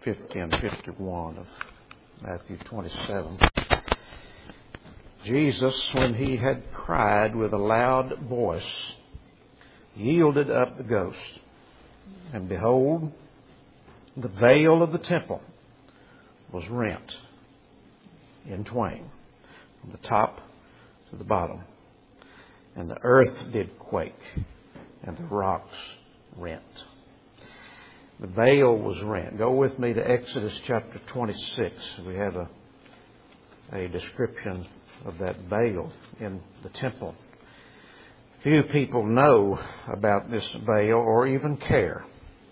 50 and 51 of Matthew 27. Jesus, when he had cried with a loud voice, yielded up the ghost. And behold, the veil of the temple was rent in twain, from the top to the bottom. And the earth did quake, and the rocks rent. The veil was rent. Go with me to Exodus chapter 26. We have a description of that veil in the temple. Few people know about this veil or even care.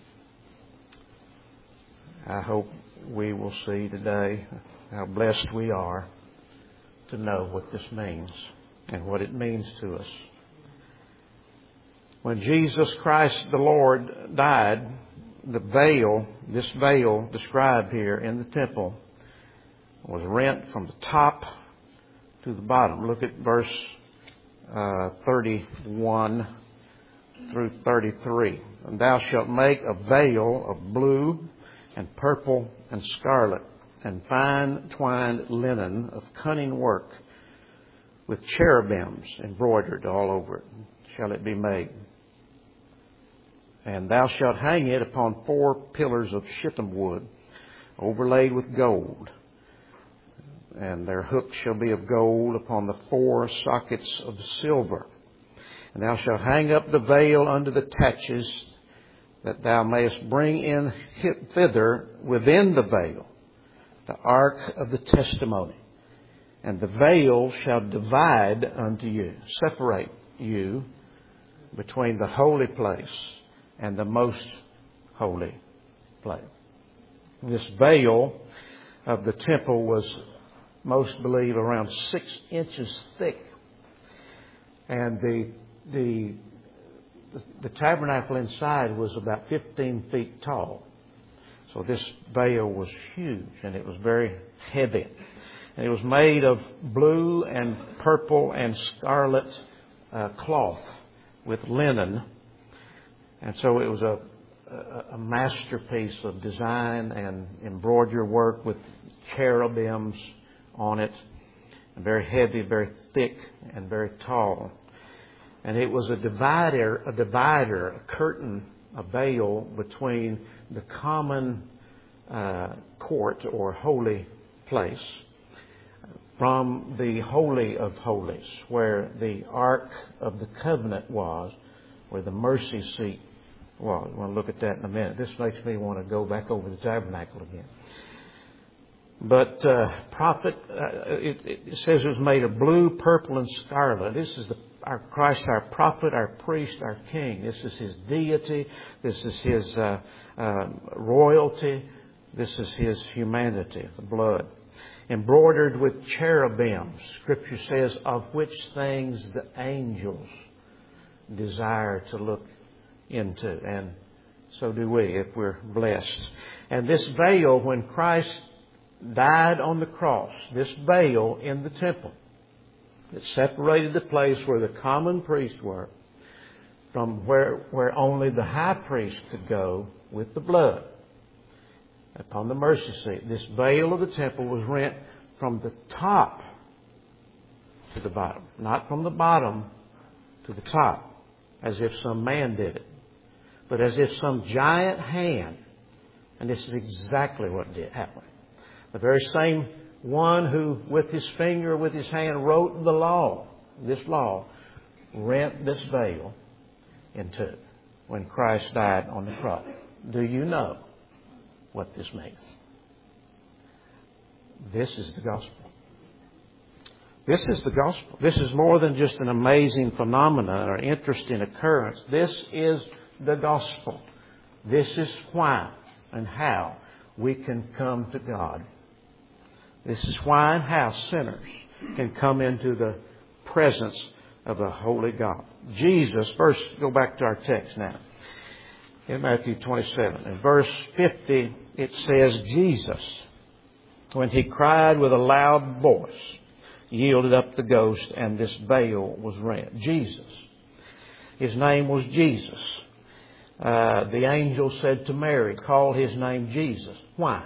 I hope we will see today how blessed we are to know what this means and what it means to us. When Jesus Christ the Lord died, this veil described here in the temple was rent from the top to the bottom. Look at verse 31 through 33. And thou shalt make a veil of blue and purple and scarlet and fine twined linen of cunning work with cherubims embroidered all over it shall it be made. And thou shalt hang it upon 4 pillars of shittim wood, overlaid with gold. And their hooks shall be of gold upon the 4 sockets of silver. And thou shalt hang up the veil under the taches, that thou mayest bring in thither within the veil the ark of the testimony. And the veil shall divide unto you, separate you between the holy place and the most holy place. This veil of the temple was, most believe, around 6 inches thick. And the tabernacle inside was about 15 feet tall. So this veil was huge, and it was very heavy. And it was made of blue and purple and scarlet cloth with linen. And so it was a masterpiece of design and embroidery work with cherubims on it. And very heavy, very thick, and very tall. And it was a divider, a curtain, a veil between the common court or holy place from the Holy of Holies, where the Ark of the Covenant was, where the mercy seat was. We're going to look at that in a minute. This makes me want to go back over the tabernacle again. But it says it was made of blue, purple, and scarlet. This is our Christ, our prophet, our priest, our king. This is his deity. This is his royalty. This is his humanity, the blood. Embroidered with cherubims, Scripture says, of which things the angels desire to look into. And so do we, if we're blessed. And this veil, when Christ died on the cross, this veil in the temple, it separated the place where the common priests were from where only the high priest could go with the blood upon the mercy seat. This veil of the temple was rent from the top to the bottom, not from the bottom to the top, as if some man did it, but as if some giant hand, and this is exactly what did happen. The very same one who with his finger, with his hand, wrote the law, this law, rent this veil in two when Christ died on the cross. Do you know what this means? This is the gospel. This is the gospel. This is more than just an amazing phenomenon or interesting occurrence. This is the gospel. This is why and how we can come to God. This is why and how sinners can come into the presence of the holy God. Jesus, first go back to our text now. In Matthew 27, in verse 50, it says, Jesus, when he cried with a loud voice, yielded up the ghost, and this veil was rent. Jesus. His name was Jesus. the angel said to Mary, call His name Jesus. Why?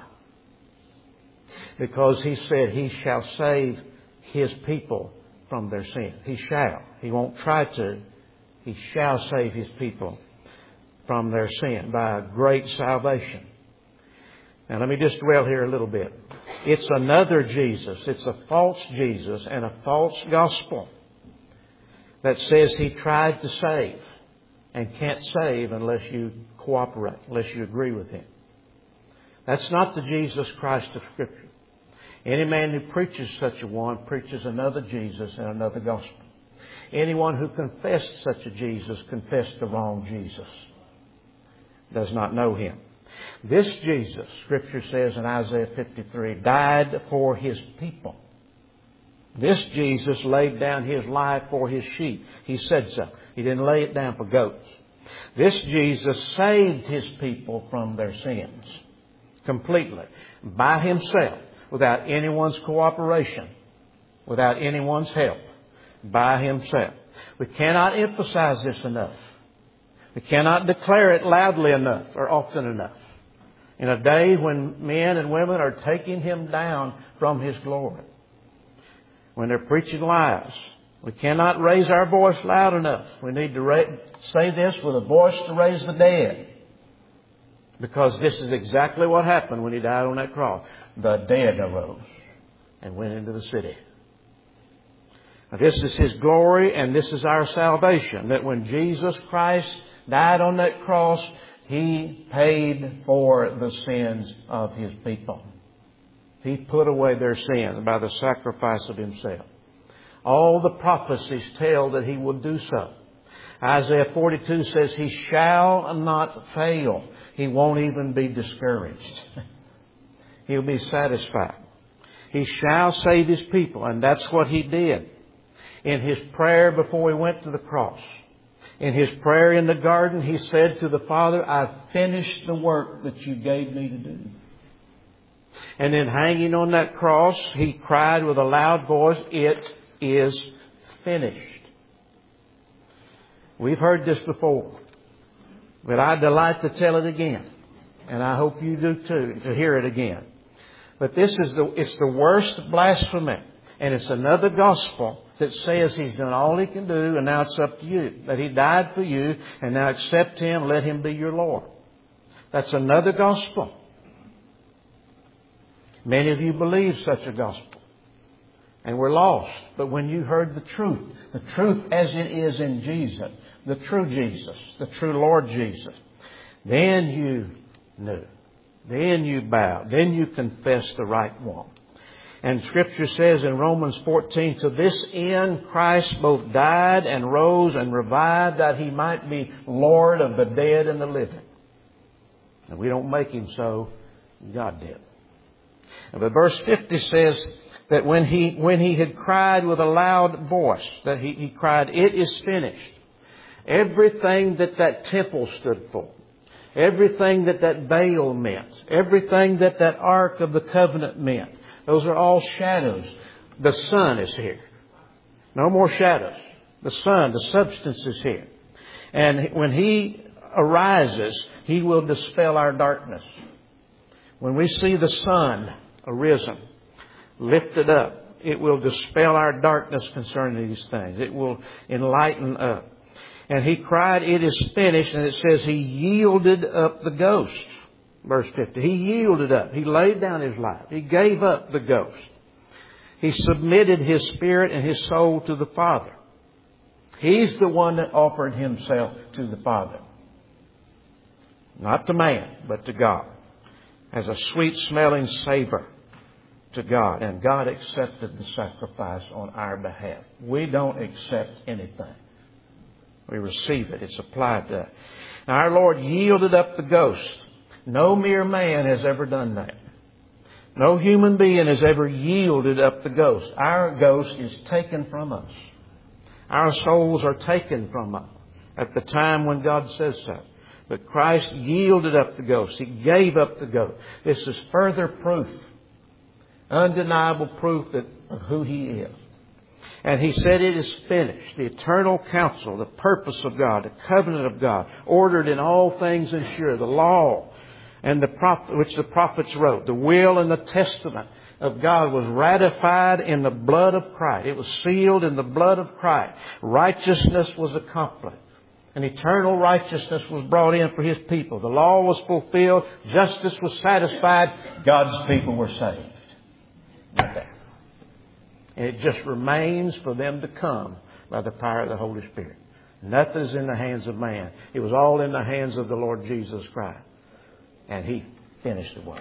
Because He said He shall save His people from their sin. He shall. He won't try to. He shall save His people from their sin by a great salvation. Now let me just dwell here a little bit. It's another Jesus. It's a false Jesus and a false gospel that says He tried to save and can't save unless you cooperate, unless you agree with Him. That's not the Jesus Christ of Scripture. Any man who preaches such a one preaches another Jesus and another gospel. Anyone who confessed such a Jesus confessed the wrong Jesus. Does not know Him. This Jesus, Scripture says in Isaiah 53, died for His people. This Jesus laid down His life for His sheep. He said so. He didn't lay it down for goats. This Jesus saved His people from their sins completely by Himself, without anyone's cooperation, without anyone's help, by Himself. We cannot emphasize this enough. We cannot declare it loudly enough or often enough. In a day when men and women are taking Him down from His glory, when they're preaching lies, we cannot raise our voice loud enough. We need to say this with a voice to raise the dead. Because this is exactly what happened when He died on that cross. The dead arose and went into the city. Now, this is His glory and this is our salvation. That when Jesus Christ died on that cross, He paid for the sins of His people. He put away their sins by the sacrifice of Himself. All the prophecies tell that He will do so. Isaiah 42 says He shall not fail. He won't even be discouraged. He'll be satisfied. He shall save His people. And that's what He did in His prayer before He went to the cross. In His prayer in the garden, He said to the Father, I've finished the work that You gave Me to do. And then hanging on that cross, He cried with a loud voice, it is finished. We've heard this before, but I delight to tell it again. And I hope you do too, to hear it again. But it's the worst blasphemy. And it's another gospel that says He's done all He can do and now it's up to you. That He died for you and now accept Him, let Him be your Lord. That's another gospel. Many of you believe such a gospel and were lost. But when you heard the truth as it is in Jesus, the true Jesus, the true Lord Jesus, then you knew. Then you bowed. Then you confessed the right one. And Scripture says in Romans 14, to this end Christ both died and rose and revived that He might be Lord of the dead and the living. And we don't make Him so. God did. But verse 50 says that when he had cried with a loud voice, that he cried, it is finished. Everything that temple stood for, everything that veil meant, everything that Ark of the Covenant meant, those are all shadows. The sun is here. No more shadows. The sun, the substance is here. And when He arises, He will dispel our darkness. When we see the sun arisen, lifted up, it will dispel our darkness concerning these things. It will enlighten us. And He cried, it is finished. And it says He yielded up the ghost. Verse 50. He yielded up. He laid down His life. He gave up the ghost. He submitted His spirit and His soul to the Father. He's the one that offered Himself to the Father. Not to man, but to God. As a sweet smelling savor to God. And God accepted the sacrifice on our behalf. We don't accept anything. We receive it. It's applied to us. Now our Lord yielded up the ghost. No mere man has ever done that. No human being has ever yielded up the ghost. Our ghost is taken from us. Our souls are taken from us at the time when God says so. But Christ yielded up the ghost. He gave up the ghost. This is further proof, undeniable proof of who He is. And He said, it is finished. The eternal counsel, the purpose of God, the covenant of God, ordered in all things and sure, the law and which the prophets wrote, the will and the testament of God was ratified in the blood of Christ. It was sealed in the blood of Christ. Righteousness was accomplished. And eternal righteousness was brought in for His people. The law was fulfilled. Justice was satisfied. God's people were saved. Right there. And it just remains for them to come by the power of the Holy Spirit. Nothing's in the hands of man. It was all in the hands of the Lord Jesus Christ. And He finished the work.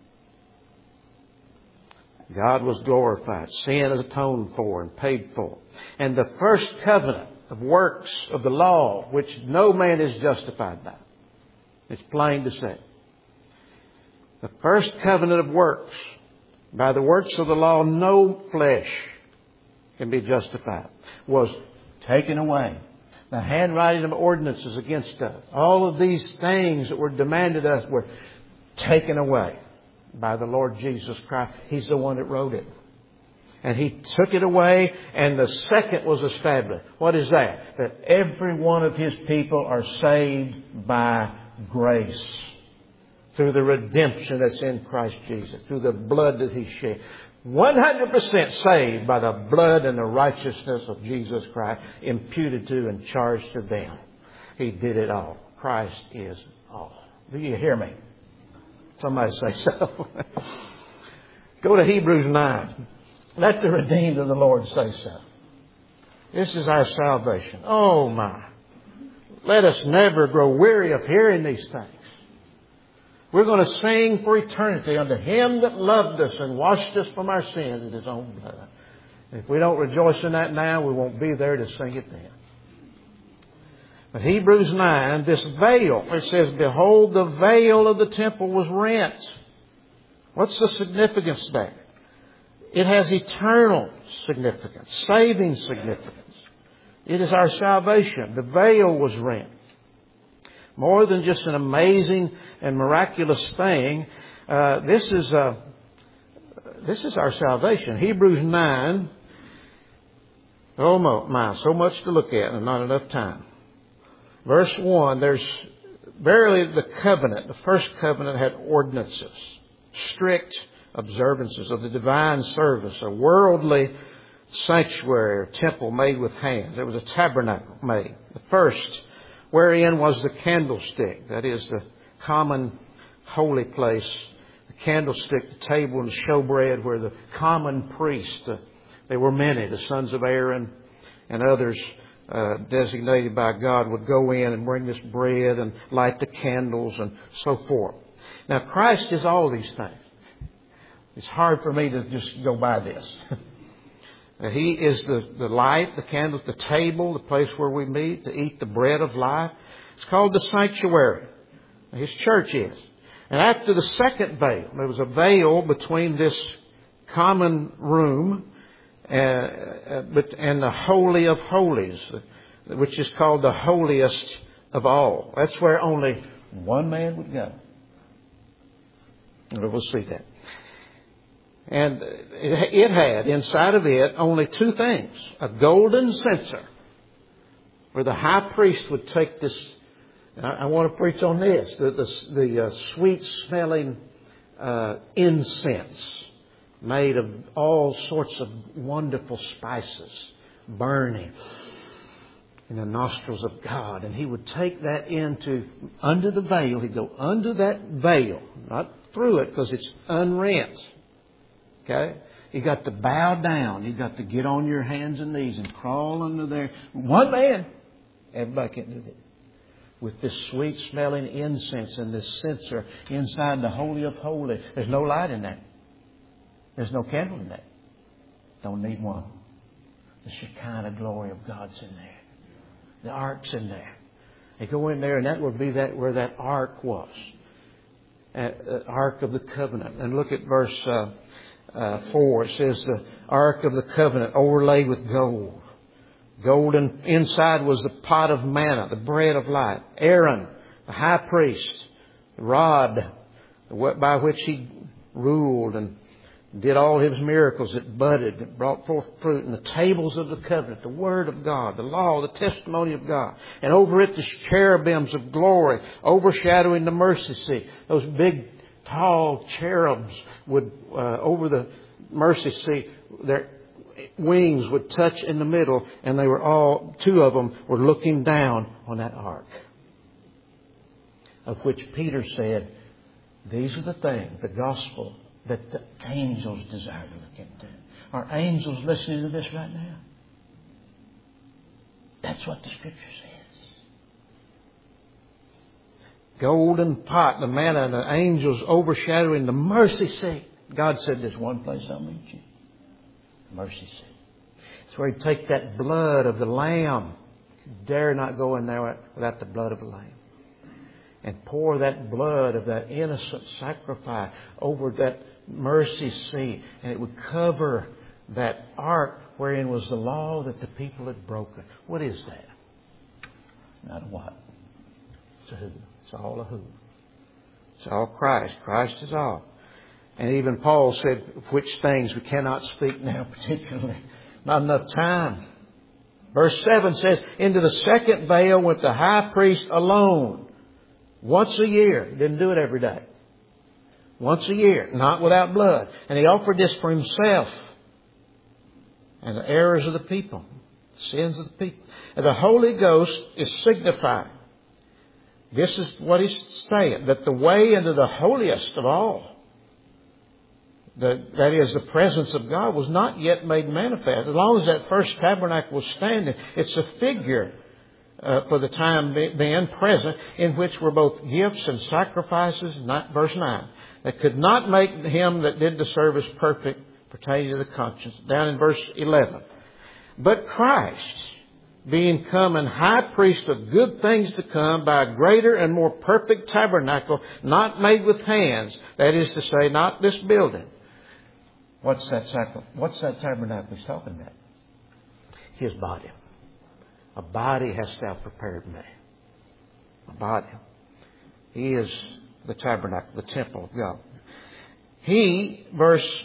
God was glorified. Sin is atoned for and paid for. And the first covenant of works of the law, which no man is justified by. It's plain to say. The first covenant of works, by the works of the law, no flesh can be justified, was taken away. The handwriting of ordinances against us. All of these things that were demanded of us were taken away by the Lord Jesus Christ. He's the one that wrote it. And He took it away, and the second was established. What is that? That every one of His people are saved by grace. Through the redemption that's in Christ Jesus. Through the blood that He shed. 100% saved by the blood and the righteousness of Jesus Christ, imputed to and charged to them. He did it all. Christ is all. Do you hear me? Somebody say so. Go to Hebrews 9. Let the redeemed of the Lord say so. This is our salvation. Oh my. Let us never grow weary of hearing these things. We're going to sing for eternity unto Him that loved us and washed us from our sins in His own blood. If we don't rejoice in that now, we won't be there to sing it then. But Hebrews 9, this veil, it says, behold, the veil of the temple was rent. What's the significance there? It has eternal significance, saving significance. It is our salvation. The veil was rent. More than just an amazing and miraculous thing, this is our salvation. Hebrews 9. Oh my, so much to look at and not enough time. Verse 1, there's verily the covenant, the first covenant had ordinances, strict observances of the divine service, a worldly sanctuary or temple made with hands. There was a tabernacle made. The first, wherein was the candlestick, that is the common holy place, the candlestick, the table and the showbread where the common priest, they were many, the sons of Aaron and others designated by God would go in and bring this bread and light the candles and so forth. Now Christ is all these things. It's hard for me to just go by this. He is the light, the candle, the table, the place where we meet to eat the bread of life. It's called the sanctuary. His church is. And after the second veil, there was a veil between this common room and the Holy of Holies, which is called the holiest of all. That's where only one man would go. And we'll see that. And it had inside of it only two things. A golden censer where the high priest would take this. I want to preach on this. The sweet smelling incense made of all sorts of wonderful spices burning in the nostrils of God. And He would take that under the veil. He'd go under that veil, not through it because it's unrent. Okay? You got to bow down. You got to get on your hands and knees and crawl under there. One man. Everybody can do that. With this sweet smelling incense and this censer inside the Holy of Holies. There's no light in there. There's no candle in there. Don't need one. The Shekinah glory of God's in there. The ark's in there. They go in there and that would be where that ark was. Ark of the covenant. And look at verse 4, it says the Ark of the Covenant overlaid with gold. Gold and inside was the pot of manna, the bread of life. Aaron, the high priest, the rod by which he ruled and Did all His miracles. It budded. It brought forth fruit. And the tables of the covenant, the Word of God, the law, the testimony of God. And over it the cherubims of glory overshadowing the mercy seat. Those big, tall cherubs would, over the mercy seat, their wings would touch in the middle. And they were all, two of them were looking down on that ark. Of which Peter said, these are the things, the gospel, that the angels desire to look into. Are angels listening to this right now? That's what the Scripture says. Golden pot, the manna, and the angels overshadowing the mercy seat. God said, there's one place I'll meet you. The mercy seat. It's where He'd take that blood of the Lamb. You dare not go in there without the blood of the Lamb. And pour that blood of that innocent sacrifice over that mercy seat. And it would cover that ark wherein was the law that the people had broken. What is that? Not a what. It's a who. It's all a who. It's all Christ. Christ is all. And even Paul said, which things we cannot speak now particularly. Not enough time. Verse 7 says, into the second veil went the high priest alone. Once a year. He didn't do it every day. Once a year. Not without blood. And He offered this for Himself. And the errors of the people. The sins of the people. And the Holy Ghost is signifying. This is what He's saying. That the way into the holiest of all. That is, the presence of God was not yet made manifest. As long as that first tabernacle was standing, it's a figure for the time being present, in which were both gifts and sacrifices, verse 9, that could not make him that did the service perfect pertaining to the conscience. Down in verse 11. But Christ, being come and high priest of good things to come by a greater and more perfect tabernacle, not made with hands, that is to say, not this building. What's that tabernacle He's talking about? His body. A body hast thou prepared me. A body. He is the tabernacle, the temple of God. He, verse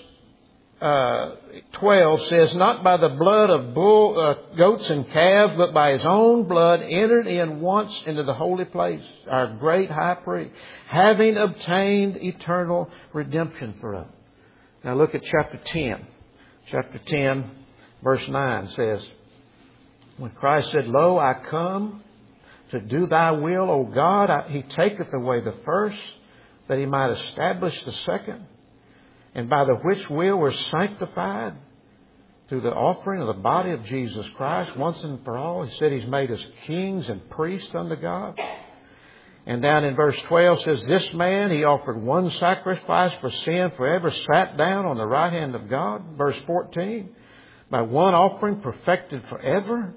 12 says, not by the blood of goats and calves, but by His own blood entered in once into the holy place, our great high priest, having obtained eternal redemption for us. Now look at chapter 10. Chapter 10, verse 9 says, when Christ said, lo, I come to do Thy will, O God, He taketh away the first, that He might establish the second. And by the which will we're sanctified through the offering of the body of Jesus Christ once and for all. He said He's made us kings and priests unto God. And down in verse 12 says, this man, He offered one sacrifice for sin forever, sat down on the right hand of God. Verse 14, by one offering perfected forever.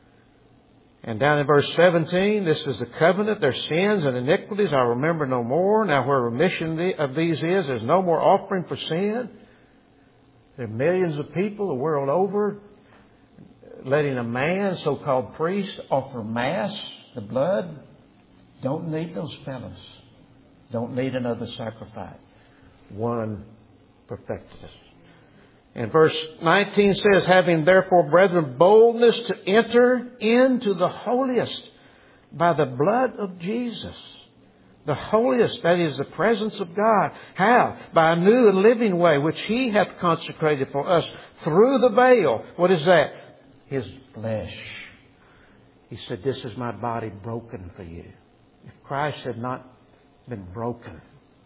And down in verse 17, this is the covenant, their sins and iniquities I remember no more. Now where remission of these is, there's no more offering for sin. There are millions of people the world over letting a man, so-called priest, offer mass, the blood. Don't need those fellows. Don't need another sacrifice. One perfected us. And verse 19 says, having therefore, brethren, boldness to enter into the holiest by the blood of Jesus. The holiest, that is the presence of God. How? By a new and living way, which He hath consecrated for us through the veil. What is that? His flesh. He said, this is my body broken for you. If Christ had not been broken,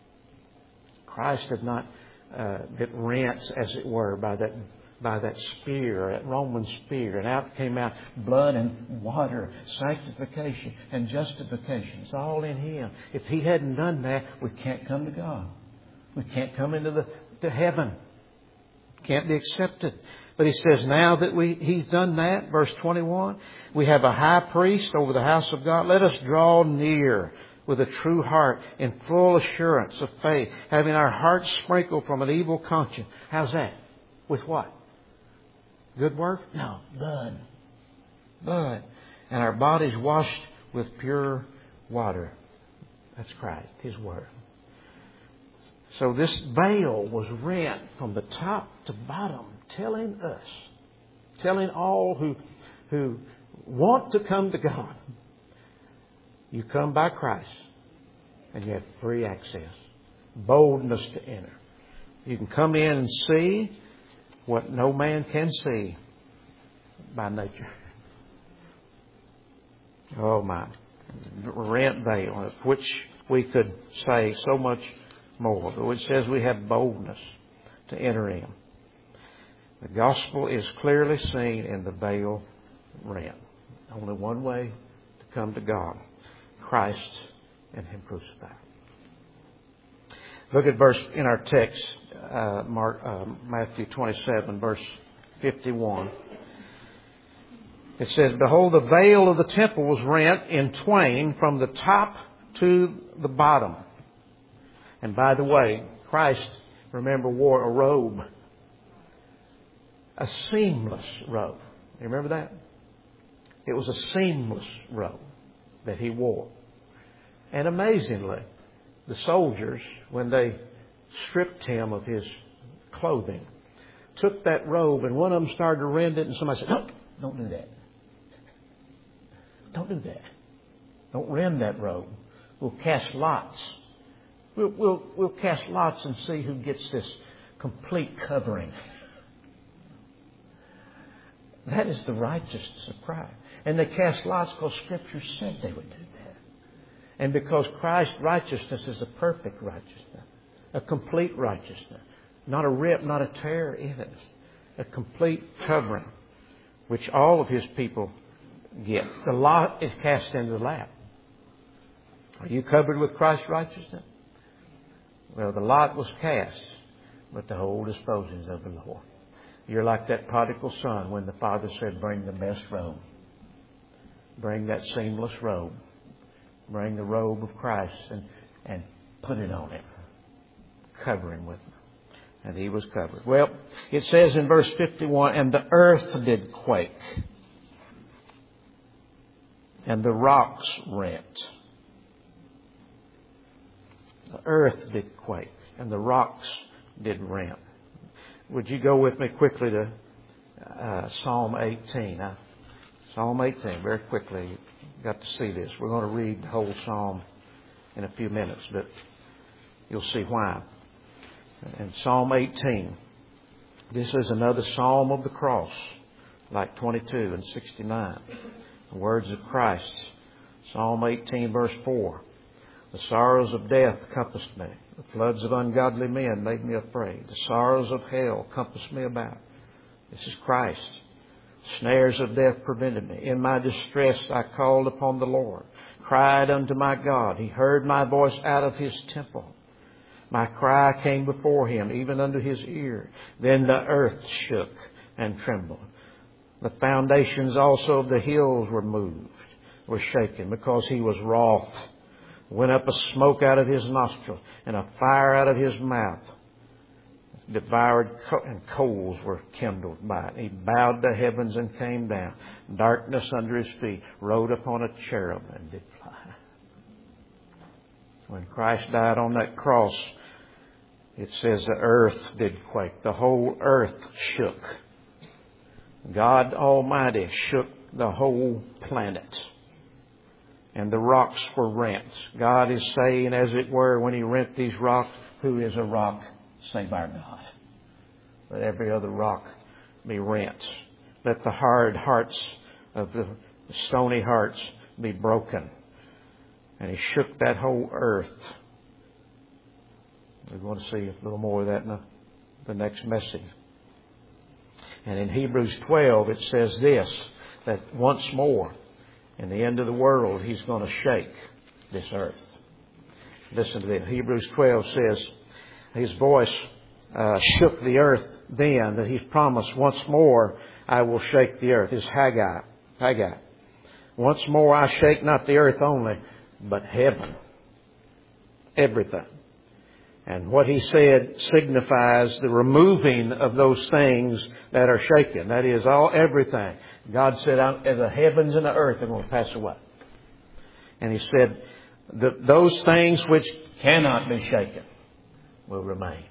Christ had not been rent, as it were, by that spear, that Roman spear, and out came out blood and water, sanctification and justification. It's all in Him. If He hadn't done that, we can't come to God. We can't come into to heaven. Can't be accepted. But He says now that He's done that, verse 21, we have a high priest over the house of God. Let us draw near with a true heart in full assurance of faith, having our hearts sprinkled from an evil conscience. How's that? With what? Good work? No, blood. Blood. And our bodies washed with pure water. That's Christ, His Word. So this veil was rent from the top to bottom, telling us, telling all who want to come to God, you come by Christ and you have free access, boldness to enter. You can come in and see what no man can see by nature. Oh my. Rent veil, of which we could say so much more. But it says we have boldness to enter in. The gospel is clearly seen in the veil rent. Only one way to come to God: Christ and Him crucified. Look at verse in our text, Matthew 27, verse 51. It says, "Behold, the veil of the temple was rent in twain from the top to the bottom." And by the way, Christ, remember, wore a robe. A seamless robe. You remember that? It was a seamless robe that He wore. And amazingly, the soldiers, when they stripped Him of His clothing, took that robe and one of them started to rend it, and somebody said, "No, don't do that. Don't do that. Don't rend that robe. We'll cast lots. We'll cast lots and see who gets this complete covering." That is the righteousness of Christ. And they cast lots because Scripture said they would do that. And because Christ's righteousness is a perfect righteousness, a complete righteousness, not a rip, not a tear in it, a complete covering, which all of His people get. The lot is cast into the lap. Are you covered with Christ's righteousness? Well, the lot was cast, but the whole disposings of the Lord. You're like that prodigal son when the father said, "Bring the best robe. Bring that seamless robe. Bring the robe of Christ and put it on Him. Cover Him with it." And He was covered. Well, it says in verse 51, "And the earth did quake, and the rocks rent." The earth did quake, and the rocks did rent. Would you go with me quickly to Psalm 18? Psalm 18, very quickly. You've got to see this. We're going to read the whole psalm in a few minutes, but you'll see why. In Psalm 18, this is another psalm of the cross, like 22 and 69. The words of Christ. Psalm 18, verse 4. "The sorrows of death compassed me. The floods of ungodly men made me afraid. The sorrows of hell compassed me about." This is Christ. "Snares of death prevented me. In my distress I called upon the Lord, cried unto my God. He heard my voice out of His temple. My cry came before Him, even unto His ear. Then the earth shook and trembled. The foundations also of the hills were moved, were shaken, because He was wroth. Went up a smoke out of His nostril, and a fire out of His mouth. Devoured, and coals were kindled by it. He bowed the heavens and came down. Darkness under His feet. Rode upon a cherub and did fly." When Christ died on that cross, it says the earth did quake. The whole earth shook. God Almighty shook the whole planet. And the rocks were rent. God is saying, as it were, when He rent these rocks, "Who is a rock save our God? Let every other rock be rent. Let the hard hearts of the stony hearts be broken." And He shook that whole earth. We're going to see a little more of that in the next message. And in Hebrews 12 it says this, that once more, in the end of the world, He's going to shake this earth. Listen to this. Hebrews 12 says, His voice shook the earth then, that He's promised, "Once more I will shake the earth." It's Haggai. "Once more I shake not the earth only, but heaven." Everything. And what He said signifies the removing of those things that are shaken. That is, everything. God said, "The heavens and the earth are going to pass away." And He said, those things which cannot be shaken will remain.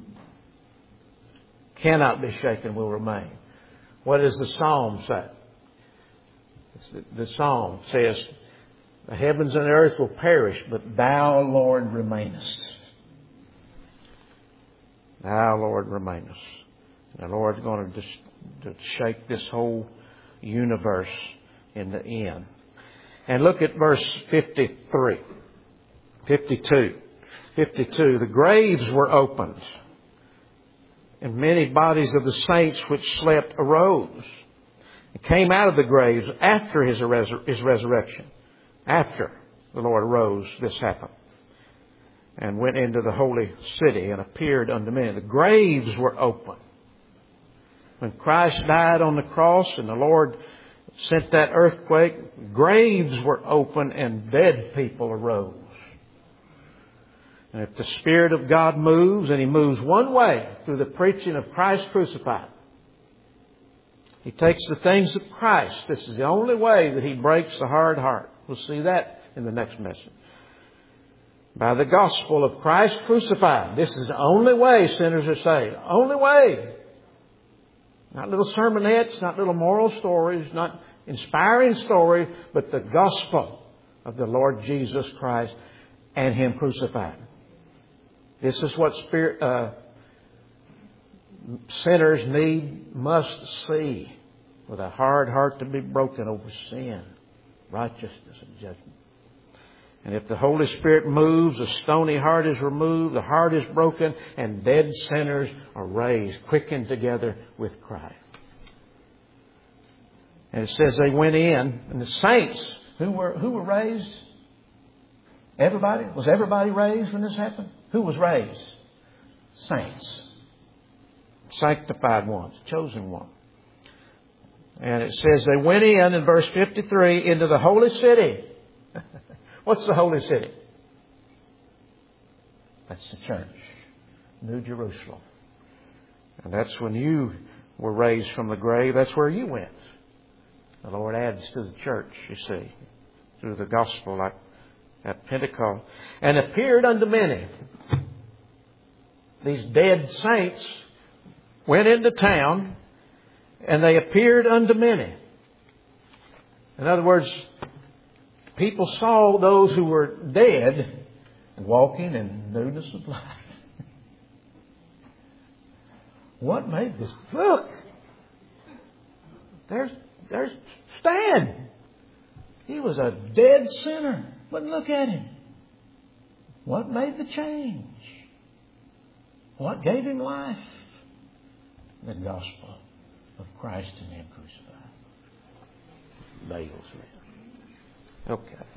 Cannot be shaken will remain. What does the Psalm say? The Psalm says, the heavens and the earth will perish, but Thou, Lord, remainest. Thou, Lord, remainest. The Lord's going to shake this whole universe in the end. And look at verse 52. The graves were opened, and many bodies of the saints which slept arose and came out of the graves after His resurrection. After the Lord arose, this happened. And went into the holy city and appeared unto many. The graves were open. When Christ died on the cross and the Lord sent that earthquake, graves were open and dead people arose. And if the Spirit of God moves, and He moves one way, through the preaching of Christ crucified, He takes the things of Christ. This is the only way that He breaks the hard heart. We'll see that in the next message. By the gospel of Christ crucified. This is the only way sinners are saved. Only way. Not little sermonettes, not little moral stories, not inspiring stories, but the gospel of the Lord Jesus Christ and Him crucified. This is what sinners must see, with a hard heart to be broken over sin, righteousness, and judgment. And if the Holy Spirit moves, a stony heart is removed, the heart is broken, and dead sinners are raised, quickened together with Christ. And it says they went in, and the saints who were raised, everybody? Was everybody raised when this happened? Who was raised? Saints. Sanctified ones, chosen ones. And it says they went in verse 53, into the holy city. What's the holy city? That's the church. New Jerusalem. And that's when you were raised from the grave. That's where you went. The Lord adds to the church, you see, through the gospel like at Pentecost. And appeared unto many. These dead saints went into town and they appeared unto many. In other words, people saw those who were dead and walking in newness of life. What made this? Look! There's Stan. He was a dead sinner. But look at him. What made the change? What gave him life? The gospel of Christ and Him crucified. Bales, man. Okay.